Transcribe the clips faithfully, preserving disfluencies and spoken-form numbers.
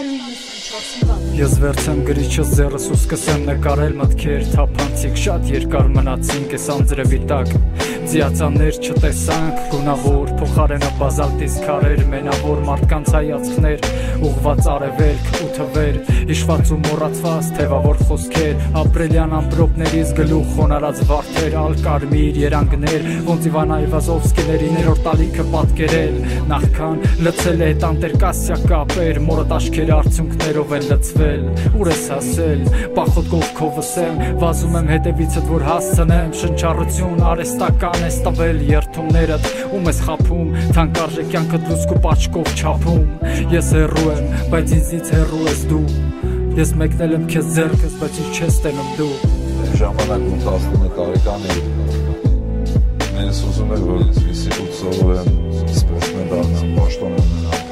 Ես վերցեմ գրիչս ձեռս ու սկսեմ նկարել մտքեր թափանցիկ շատ երկար մնացինք էս անձրևի տակ ձիածաններ չտեսանք գունավոր փոխարենը բազալտից քարեր մենավոր մարդկանց հայացքներ ուղված արևելք ու թվեր հիշված ու մոռացված թևավոր խոսքեր ապրելյան ամպրոպներից գլուխ խոնարած վարդեր ալկարմիր երանգներ ոնց Իվան Այվազովսկիների ներորդ ալիքը պատկերել նախքան լցել է տանտերկասյա կապեր մորդ աշքերը արդյունքներով են լցվել ուր ես հասել պախոտ կողքովս եմ վազում եմ հետևիցդ որ հասցնեմ շնչառություն արեստական ես տվել երթումներդ ում ես խափում թանկարժե կյանքդ լուսկու պաչկով չափում ես հեռու եմ բայց ինձից հեռու ես դու ես մեկնել եմ քեզ ձեռքս բայց ինձ չես տենում դու ժամանակում տասնինը տարեկան էի Ես ուզում եմ, որ ինստիտուտ սովորեմ, սպորտսմեն դառնամ, պաշտոն ունենամ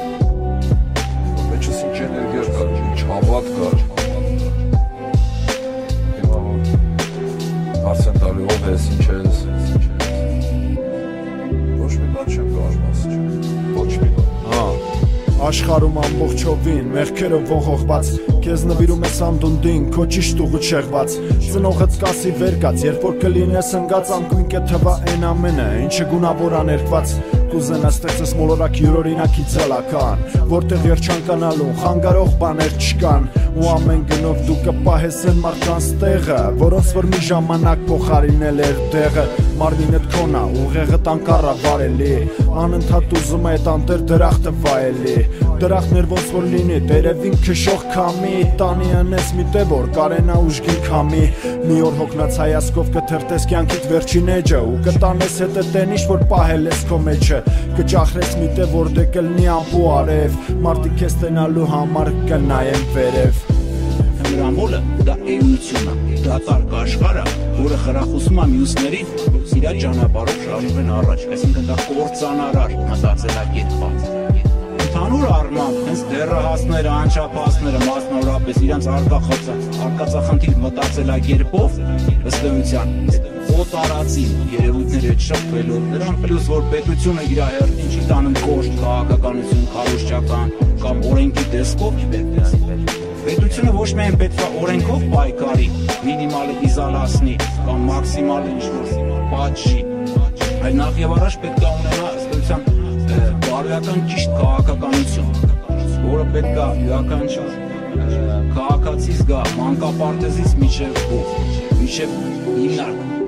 Մեջս ինչ էներգիա կար, ինչ հավատ կար Հիմա որ հարցեն տալի ով ես, ինչ ես Ոչ մի բան չեմ կազմած, ոչ մի բան Աշխարում ամբողջովին, մեղքերը ողողված Քեզ նվիրում ես անդունդին, քո ճիշտ ուղու չեղված Ծնողդ կասի վեր կաց, երբ որ կլինես ընկած Անկույն կթվա են ամենը, ինչը գունավոր աներկված Կուզենա ստեղծես մոլորակ յուրօրինակի ձելական Որտեղ երջանկանալու, խանգարող բաներ չկան Ու ամեն գնով դու կպահես են մարդկանց տեղը Որոնց որ մի ժամանակ փոխարինել էր դեղը Մարմինդ քոնա, ուղեղը տանկառա վարելի Անընդհատ ուզում է այդ անտեր դրախտը վայելի Դրախտներ ոնց որ լինի, տերևին քշող քամի Տանի անես մի տե որ կարենա ուժգին քամի Մի օր հոգնած հայացքով կթերթես կյանքիդ վերջին էջը Ու կտանես հետը տեն ինչ որ պահել ես քո մեջը Կճախրես մի տե որ դե կլնի ամպու արև Մարդիկ քեզ տենալու համար կնայեն վերև Հմրամոլը դա էությունն է, դա տարգ աշխարհը, որը խրախուսում է մյուսներին իր ճանապարհով շարժվեն առաջ, այսինքն դա կործանարար մտածելակերպ։ Ընդհանուր առմամբ, հենց դեռահասները, անչափահասները մասնավորապես իրենց արկածախնդիր մտածելակերպով ըստ էության օտարացին երևույթների հետ շփվելով, նրան պլյուս որ պետությունը իր հերթին չի տանում կոշտ քաղաքականություն, քարոզչական կամ օրենքի տեսքով Պետությունը ոչ միայն պետք է օրենքով պայքարի, մինիմալը իզոլացնի կամ մաքսիմալը ինչ-որ պատժի, այլ նախ եւ առաջ պետք է ունենա ըստ էության բարոյական ճիշտ քաղաքականություն, որը պետք է յուրաքանչյուր քաղաքացիս գա մանկապարտեզից մինչև մինչև հիմնարկ